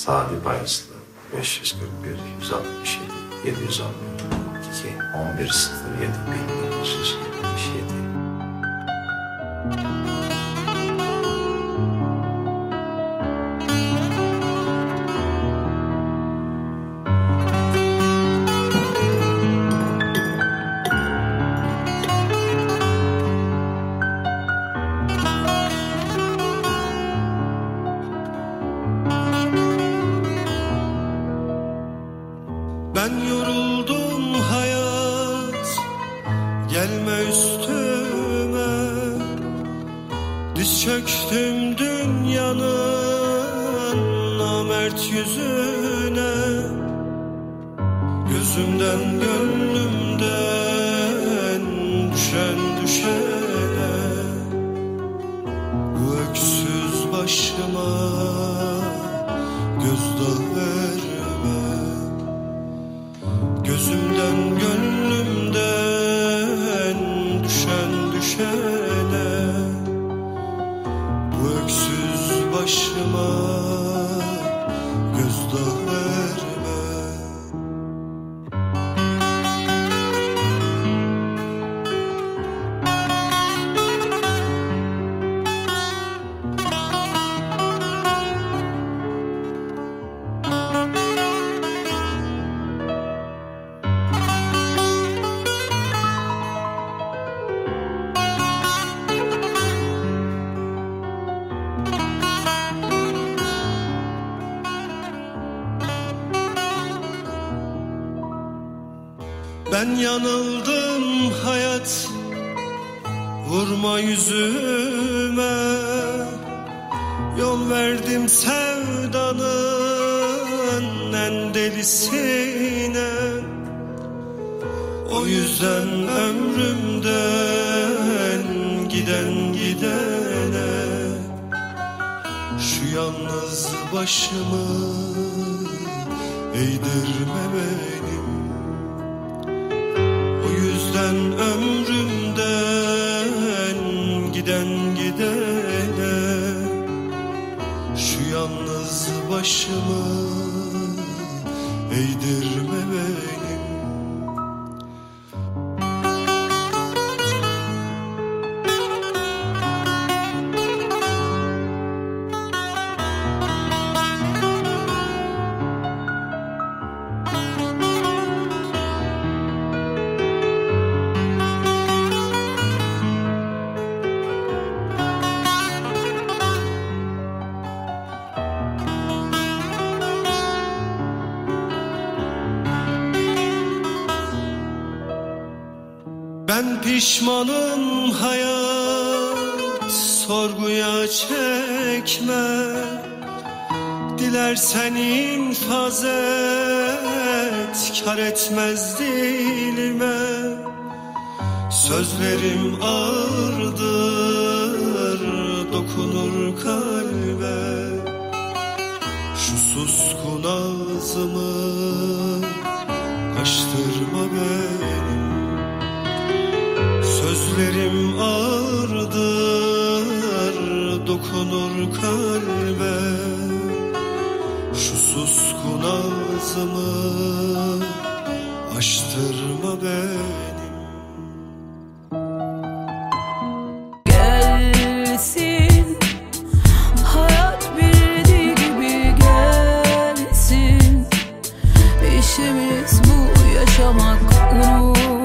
Sadi Bayezli 541 167 710 2 11 07 1977. Ben yoruldum hayat, gelme üstüme. Diz çöktüm dünyanın namert yüzüne. Gözümden gönlümden düşen düşene. Bu öksüz başıma gözdağı verme. Gözümden gönlümden düşen düşene. Bu öksüz başıma gözdağı verme. Ben yanıldım hayat, vurma yüzüme. Yol verdim sevdanın en delisine. O yüzden ömrümden giden gidene. Şu yalnız başımı eğdirme benim. O yüzden ömrümden giden gidene. Şu yalnız başımı eğdirme benim. Ben pişmanım hayat, sorguya çekme. Dilersen infaz et, kar etmez dilime. Sözlerim ağırdır, dokunur kalbe. Şu suskun ağzımı açtırma benim. Sözlerim ağırdır, dokunur kalbe. Şu suskun ağzımı açtırma benim. Gelsin, hayat bildiği gibi gelsin. İşimiz bu, yaşamak, unut.